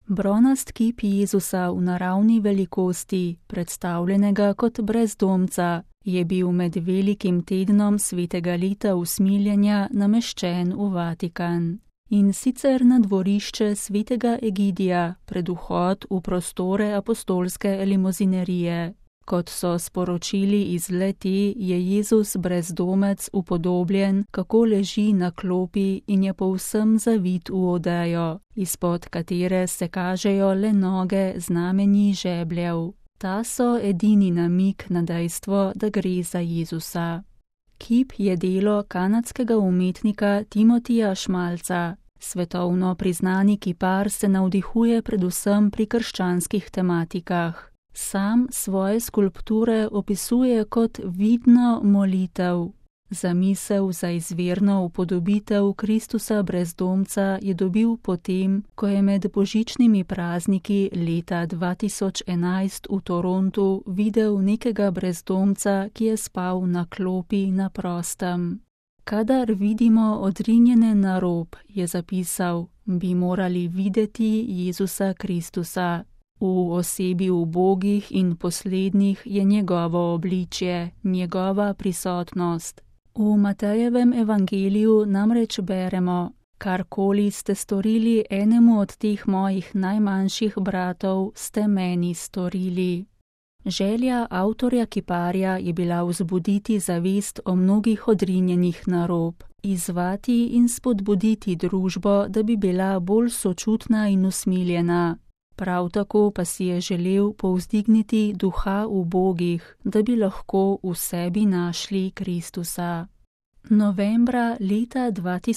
Bronast kip Jezusa v naravni velikosti, predstavljenega kot brezdomca, je bil med velikim tednom svetega leta usmiljenja nameščen v Vatikan. In sicer na dvorišče svetega Egidija pred vhod v prostore apostolske elimozinerije. Kot so sporočili iz le-te, je Jezus brezdomec upodobljen, kako leži na klopi in je povsem zavit v odejo, izpod katere se kažejo le noge znamenji žebljev. Ta so edini namig na dejstvo, da gre za Jezusa. Kip je delo kanadskega umetnika Timotija Schmalza. Svetovno priznani kipar se navdihuje predvsem pri krščanskih tematikah. Sam svoje skulpture opisuje kot vidno molitev. Zamisel za izvirno upodobitev Kristusa brezdomca je dobil potem, ko je med božičnimi prazniki leta 2011 v Torontu videl nekega brezdomca, ki je spal na klopi na prostem. Kadar vidimo odrinjene na rob, je zapisal, bi morali videti Jezusa Kristusa. V osebi ubogih in poslednjih je njegovo obličje, njegova prisotnost. V Matejevem evangeliju namreč beremo: karkoli ste storili enemu od teh mojih najmanjših bratov, ste meni storili. Želja avtorja kiparja je bila vzbuditi zavest o mnogih odrinjenih na rob, izzvati in spodbuditi družbo, da bi bila bolj sočutna in usmiljena. Prav tako pa si je želel povzdigniti duha ubogih, da bi lahko v sebi našli Kristusa. Novembra leta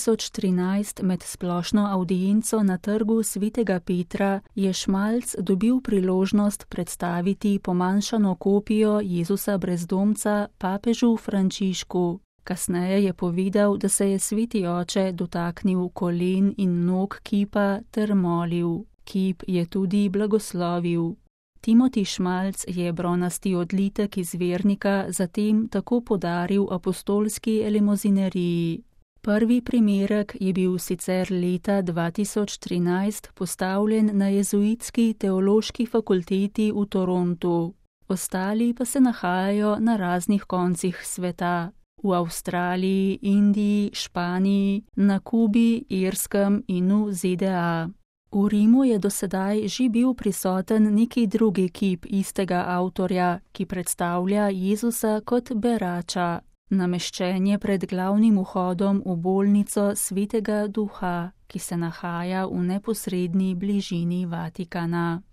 2013 med splošno avdienco na trgu svetega Petra je Schmalz dobil priložnost predstaviti pomanjšano kopijo Jezusa brezdomca papežu Frančišku. Kasneje je povedal, da se je sveti oče dotaknil kolen in nog kipa ter molil. Kip je tudi blagoslovil. Timotij Schmalz je bronasti odlitek izvirnika zatem tako podaril apostolski elimozineriji. Prvi primerek je bil sicer leta 2013 postavljen na jezuitski teološki fakulteti v Torontu. Ostali pa se nahajajo na raznih koncih sveta. V Avstraliji, Indiji, Španiji, na Kubi, Irskem in v ZDA. V Rimu je dosedaj že bil prisoten neki drugi kip istega avtorja, ki predstavlja Jezusa kot berača. Nameščen je pred glavnim vhodom v bolnico Svetega Duha, ki se nahaja v neposredni bližini Vatikana.